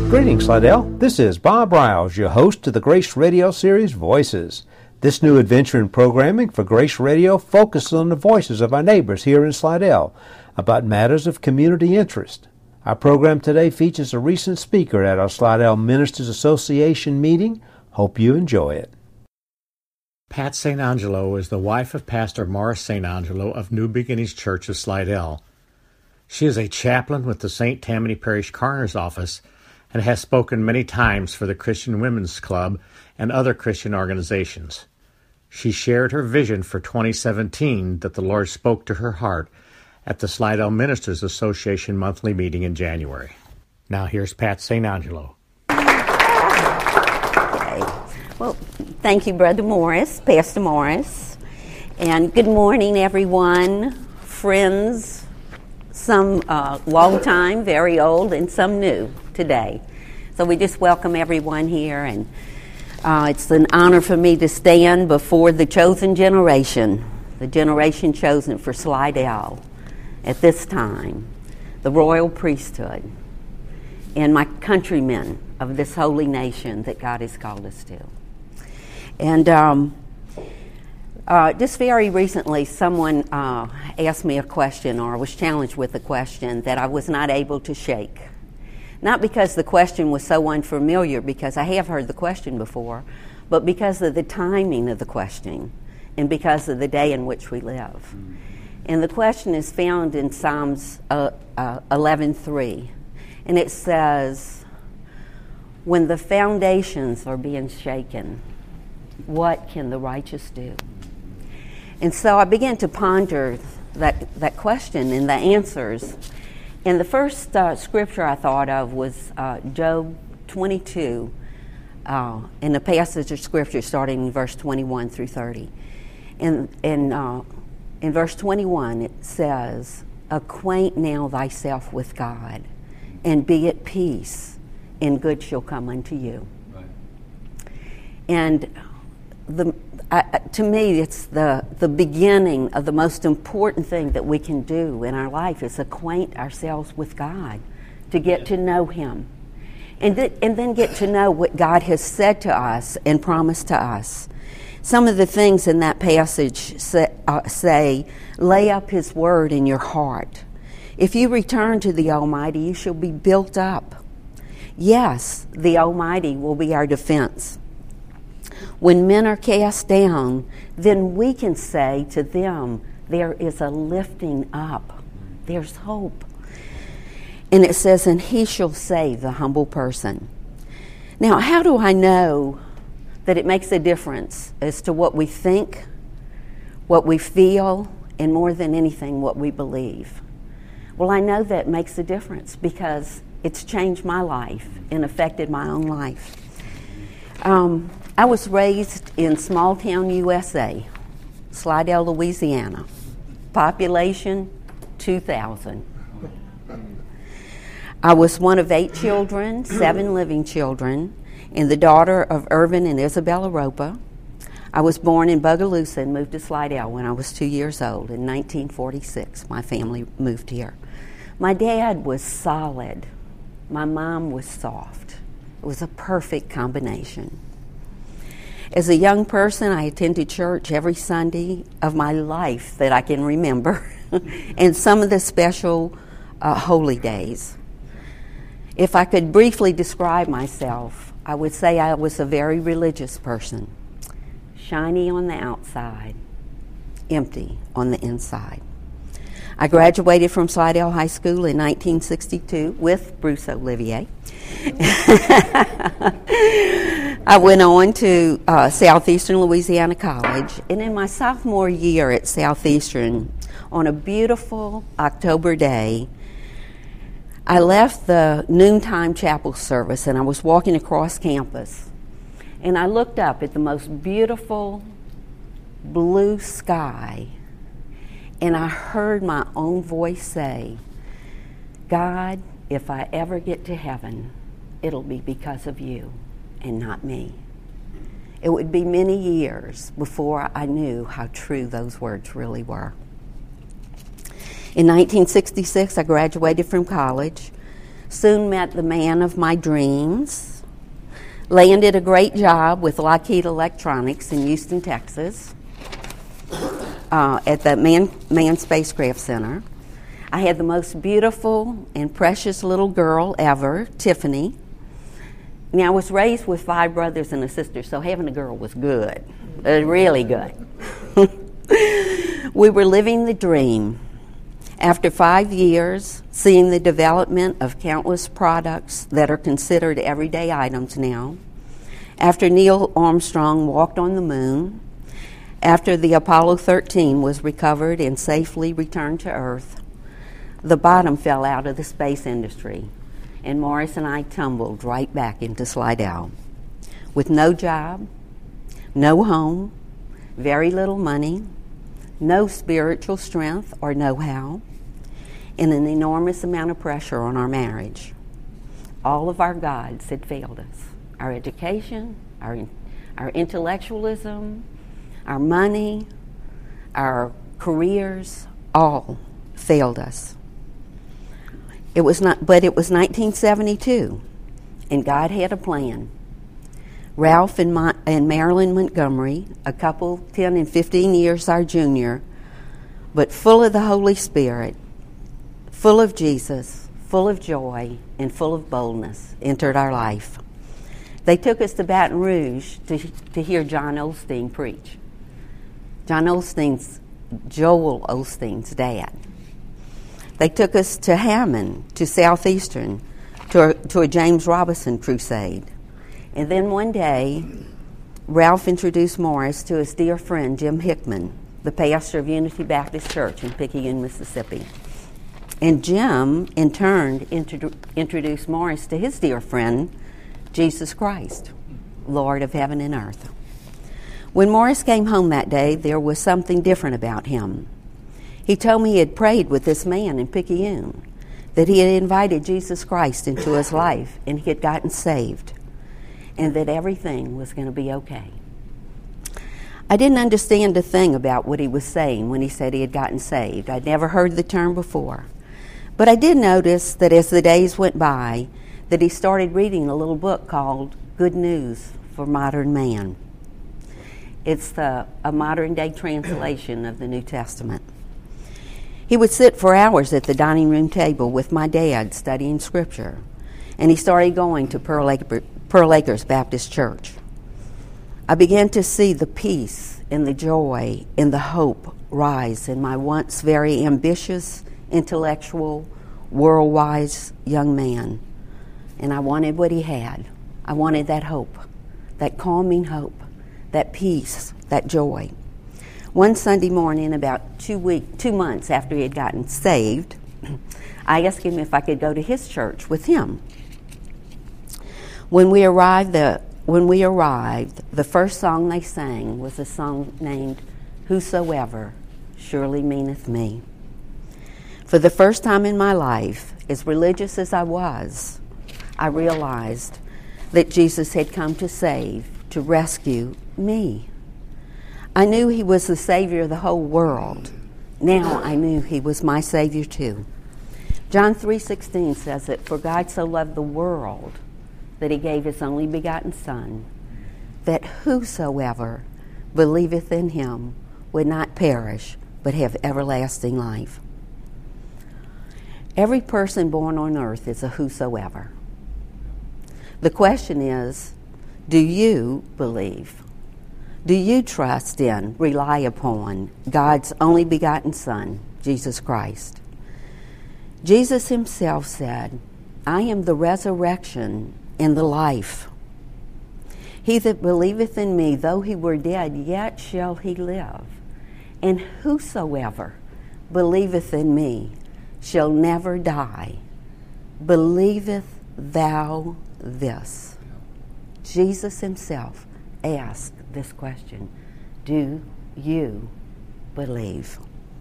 Greetings, Slidell. This is Bob Riles, your host of the Grace Radio series, Voices. This new adventure in programming for Grace Radio focuses on the voices of our neighbors here in Slidell about matters of community interest. Our program today features a recent speaker at our Slidell Ministers Association meeting. Hope you enjoy it. Pat St. Angelo is the wife of Pastor Morris St. Angelo of New Beginnings Church of Slidell. She is a chaplain with the St. Tammany Parish Coroner's Office and has spoken many times for the Christian Women's Club and other Christian organizations. She shared her vision for 2017 that the Lord spoke to her heart at the Slidell Ministers Association monthly meeting in January. Now here's Pat St. Angelo. Okay. Well, thank you, Brother Morris, Pastor Morris. And good morning, everyone, friends, some long time, very old, and some new today. So we just welcome everyone here, and it's an honor for me to stand before the chosen generation, the generation chosen for Slidell at this time, the royal priesthood, and my countrymen of this holy nation that God has called us to. And just very recently, someone asked me a question, or was challenged with a question that I was not able to shake. Not because the question was so unfamiliar, because I have heard the question before, but because of the timing of the question and because of the day in which we live. And the question is found in Psalms 11:3, and it says, "When the foundations are being shaken, what can the righteous do?" And so I began to ponder that question and the answers. And the first scripture I thought of was Job 22, in the passage of scripture starting in verse 21 through 30. And in verse 21 it says, "Acquaint now thyself with God, and be at peace, and good shall come unto you." Right. And to me, it's the beginning of the most important thing that we can do in our life is acquaint ourselves with God, to get to know Him, and then get to know what God has said to us and promised to us. Some of the things in that passage say, lay up His word in your heart. If you return to the Almighty, you shall be built up. Yes, the Almighty will be our defense. When men are cast down, then we can say to them, there is a lifting up. There's hope. And it says, and He shall save the humble person. Now, how do I know that it makes a difference as to what we think, what we feel, and more than anything, what we believe? Well, I know that makes a difference because it's changed my life and affected my own life. I was raised in small town USA, Slidell, Louisiana. Population 2,000. I was one of 8 children, 7 living children, and the daughter of Irvin and Isabella Ropa. I was born in Bogalusa and moved to Slidell when I was 2 years old. In 1946, my family moved here. My dad was solid. My mom was soft. It was a perfect combination. As a young person, I attended church every Sunday of my life that I can remember, and some of the special holy days. If I could briefly describe myself, I would say I was a very religious person, shiny on the outside, empty on the inside. I graduated from Slidell High School in 1962 with Bruce Olivier. I went on to Southeastern Louisiana College, and in my sophomore year at Southeastern, on a beautiful October day, I left the noontime chapel service and I was walking across campus, and I looked up at the most beautiful blue sky, and I heard my own voice say, "God, if I ever get to heaven, it'll be because of you and not me." It would be many years before I knew how true those words really were. In 1966, I graduated from college, Soon met the man of my dreams. Landed a great job with Lockheed Electronics in Houston, Texas, at the Manned Spacecraft Center. I had the most beautiful and precious little girl ever, Tiffany. Now, I was raised with 5 brothers and a sister, so having a girl was good, really good. We were living the dream. After 5 years, seeing the development of countless products that are considered everyday items now, after Neil Armstrong walked on the moon, after the Apollo 13 was recovered and safely returned to Earth, the bottom fell out of the space industry, and Morris and I tumbled right back into Slidell. With no job, no home, very little money, no spiritual strength or know-how, and an enormous amount of pressure on our marriage. All of our gods had failed us. Our education, our intellectualism, our money, our careers, all failed us. It was 1972, and God had a plan. Ralph and Marilyn Montgomery, a couple 10 and 15 years our junior, but full of the Holy Spirit, full of Jesus, full of joy, and full of boldness, entered our life. They took us to Baton Rouge to hear John Osteen preach. John Osteen's Joel Osteen's dad. They took us to Hammond, to Southeastern, to a James Robison crusade. And then one day, Ralph introduced Morris to his dear friend, Jim Hickman, the pastor of Unity Baptist Church in Picayune, Mississippi. And Jim, in turn, introduced Morris to his dear friend, Jesus Christ, Lord of heaven and earth. When Morris came home that day, there was something different about him. He told me he had prayed with this man in Picayune, that he had invited Jesus Christ into his life and he had gotten saved, and that everything was going to be okay. I didn't understand a thing about what he was saying when he said he had gotten saved. I'd never heard the term before. But I did notice that as the days went by, that he started reading a little book called Good News for Modern Man. It's a modern-day translation of the New Testament. He would sit for hours at the dining room table with my dad studying Scripture, and he started going to Pearl Acres Baptist Church. I began to see the peace and the joy and the hope rise in my once very ambitious, intellectual, world-wise young man. And I wanted what he had. I wanted that hope, that calming hope, that peace, that joy. One Sunday morning, about 2 months after he had gotten saved, I asked him if I could go to his church with him. When we arrived, the first song they sang was a song named Whosoever Surely Meaneth Me. For the first time in my life, as religious as I was, I realized that Jesus had come to save, to rescue me. I knew he was the Savior of the whole world. Now I knew he was my Savior too. John 3:16 says that, "For God so loved the world that he gave his only begotten Son, that whosoever believeth in him would not perish, but have everlasting life." Every person born on earth is a whosoever. The question is, do you believe? Do you trust in, rely upon God's only begotten Son, Jesus Christ? Jesus himself said, "I am the resurrection and the life. He that believeth in me, though he were dead, yet shall he live. And whosoever believeth in me shall never die. Believeth thou this?" Jesus himself asked this question. Do you believe?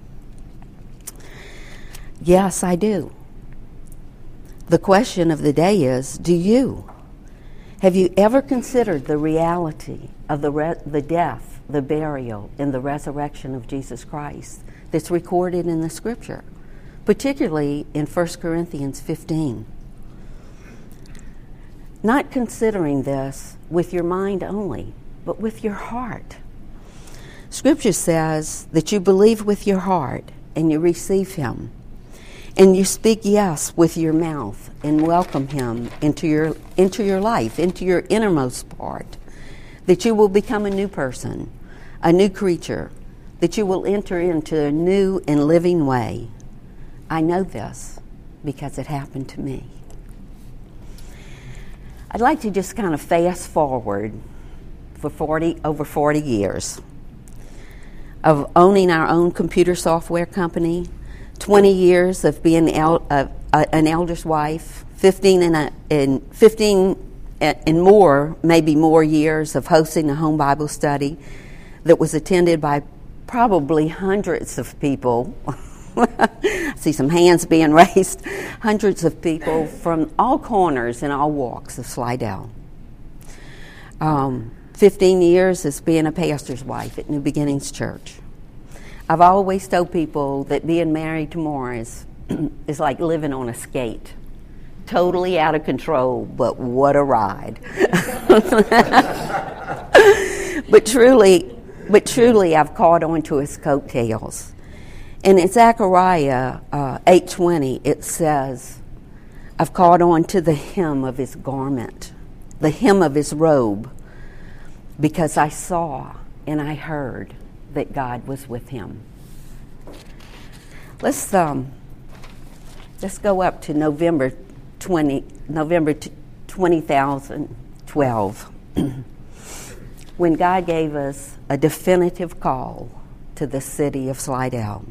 Yes, I do. The question of the day is, do you? Have you ever considered the reality of the death, the burial, and the resurrection of Jesus Christ that's recorded in the Scripture, particularly in 1 Corinthians 15? not considering this with your mind only, but with your heart. Scripture says that you believe with your heart and you receive him, and you speak yes with your mouth and welcome him into your life, into your innermost part, that you will become a new person, a new creature, that you will enter into a new and living way. I know this because it happened to me. I'd like to just kind of fast forward for over 40 years of owning our own computer software company, 20 years of being an elder's wife, 15 and more, maybe more years of hosting a home Bible study that was attended by probably hundreds of people. I see some hands being raised. Hundreds of people from all corners and all walks of Slidell. 15 years as being a pastor's wife at New Beginnings Church. I've always told people that being married to Morris is like living on a skate. Totally out of control, but what a ride. But truly, I've caught on to his coattails. And in Zechariah 8:20, it says, I've caught on to the hem of his garment, the hem of his robe, because I saw and I heard that God was with him. Let's go up to November 2012, when God gave us a definitive call to the city of Slidell.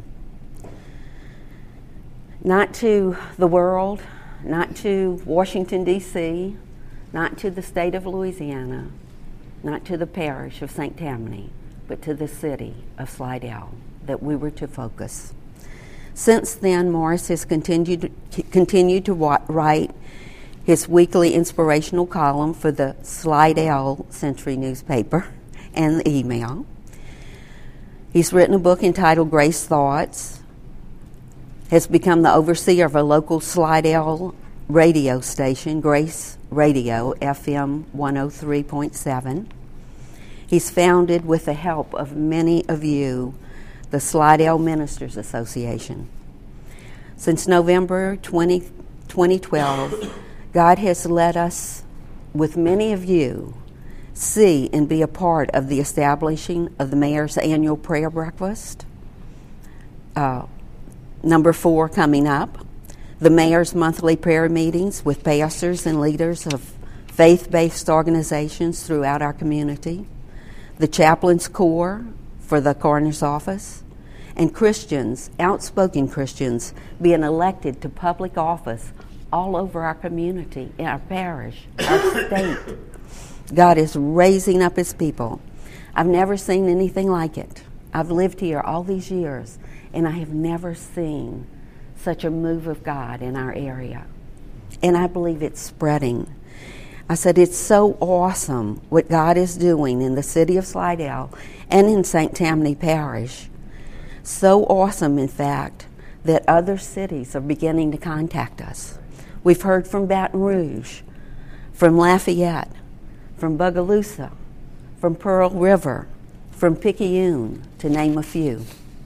Not to the world, not to Washington, D.C., not to the state of Louisiana, not to the parish of St. Tammany, but to the city of Slidell, that we were to focus. Since then, Morris has continued to write his weekly inspirational column for the Slidell Century newspaper and the email. He's written a book entitled Grace Thoughts, has become the overseer of a local Slidell radio station, Grace Radio, FM 103.7. He's founded, with the help of many of you, the Slidell Ministers Association. Since November 2012, God has led us, with many of you, see and be a part of the establishing of the Mayor's annual prayer breakfast. Number 4 coming up, the Mayor's monthly prayer meetings with pastors and leaders of faith-based organizations throughout our community, the chaplain's corps for the coroner's office, and Christians, outspoken Christians, being elected to public office all over our community, in our parish, our state. God is raising up his people. I've never seen anything like it. I've lived here all these years, and I have never seen such a move of God in our area. And I believe it's spreading. I said, it's so awesome what God is doing in the city of Slidell and in St. Tammany Parish. So awesome, in fact, that other cities are beginning to contact us. We've heard from Baton Rouge, from Lafayette, from Bogalusa, from Pearl River, from Picayune, to name a few.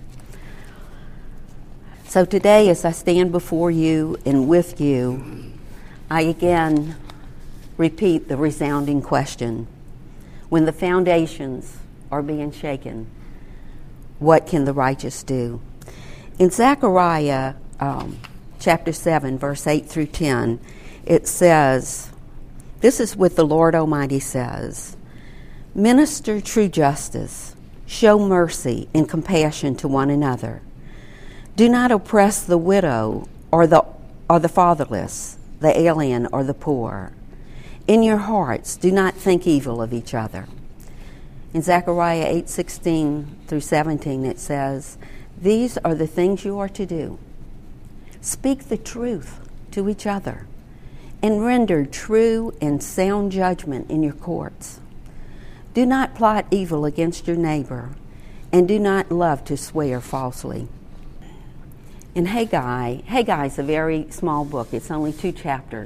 So today, as I stand before you and with you, I again repeat the resounding question. When the foundations are being shaken, what can the righteous do? In Zechariah chapter 7, verse 8 through 10, it says, this is what the Lord Almighty says, minister true justice, show mercy and compassion to one another. Do not oppress the widow or the fatherless, the alien or the poor. In your hearts, do not think evil of each other. In Zechariah 8:16 through 17, it says, these are the things you are to do. Speak the truth to each other and render true and sound judgment in your courts. Do not plot evil against your neighbor, and do not love to swear falsely. In Haggai is a very small book. It's only 2 chapters.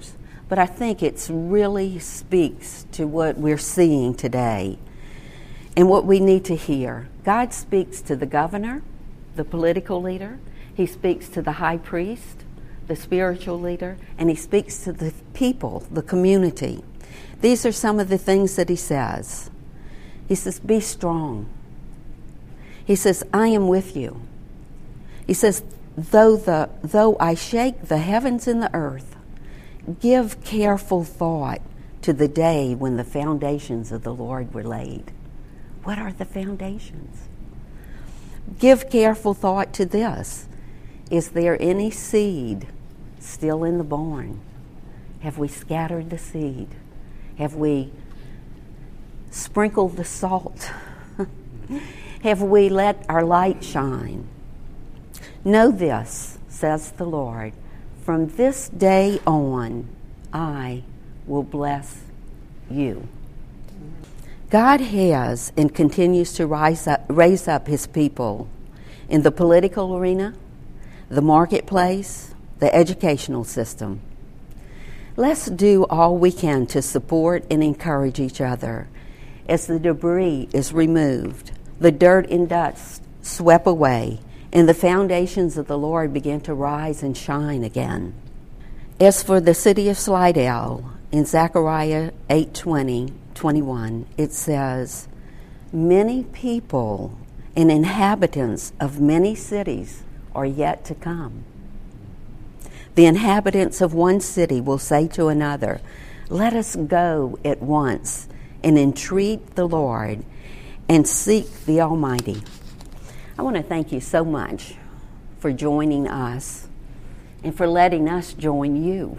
but I think it really speaks to what we're seeing today and what we need to hear. God speaks to the governor, the political leader. He speaks to the high priest, the spiritual leader, and he speaks to the people, the community. These are some of the things that he says. He says, be strong. He says, I am with you. He says, though I shake the heavens and the earth, give careful thought to the day when the foundations of the Lord were laid. What are the foundations? Give careful thought to this. Is there any seed still in the barn? Have we scattered the seed? Have we sprinkled the salt? Have we let our light shine? Know this, says the Lord, from this day on, I will bless you. God has and continues to raise up his people in the political arena, the marketplace, the educational system. Let's do all we can to support and encourage each other as the debris is removed, the dirt and dust swept away, and the foundations of the Lord begin to rise and shine again. As for the city of Slidell, in Zechariah 8:20-21, it says, many people and inhabitants of many cities are yet to come. The inhabitants of one city will say to another, let us go at once and entreat the Lord and seek the Almighty. I want to thank you so much for joining us and for letting us join you.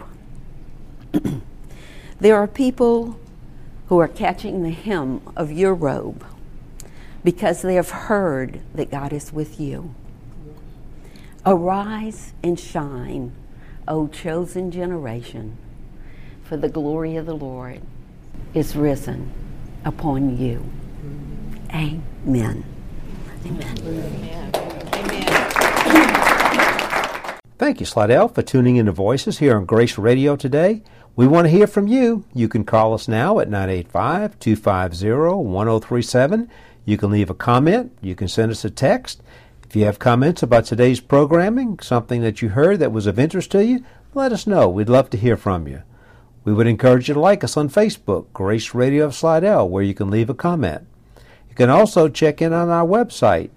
There are people who are catching the hem of your robe because they have heard that God is with you. Arise and shine, O chosen generation, for the glory of the Lord is risen upon you. Amen. Amen. Thank you, Slidell, for tuning in to Voices here on Grace Radio today. We want to hear from you. You can call us now at 985-250-1037. You can leave a comment. You can send us a text. If you have comments about today's programming, something that you heard that was of interest to you, let us know. We'd love to hear from you. We would encourage you to like us on Facebook, Grace Radio of Slidell, where you can leave a comment. You can also check in on our website,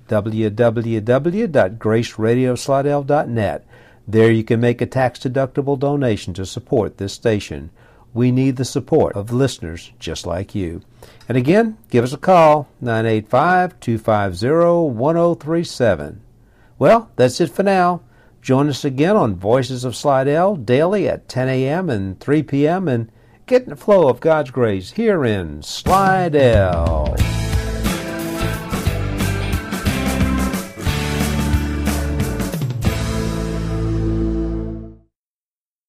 www.graceradioslidell.net. There you can make a tax-deductible donation to support this station. We need the support of listeners just like you. And again, give us a call, 985-250-1037. Well, that's it for now. Join us again on Voices of Slidell daily at 10 a.m. and 3 p.m. and get in the flow of God's grace here in Slidell.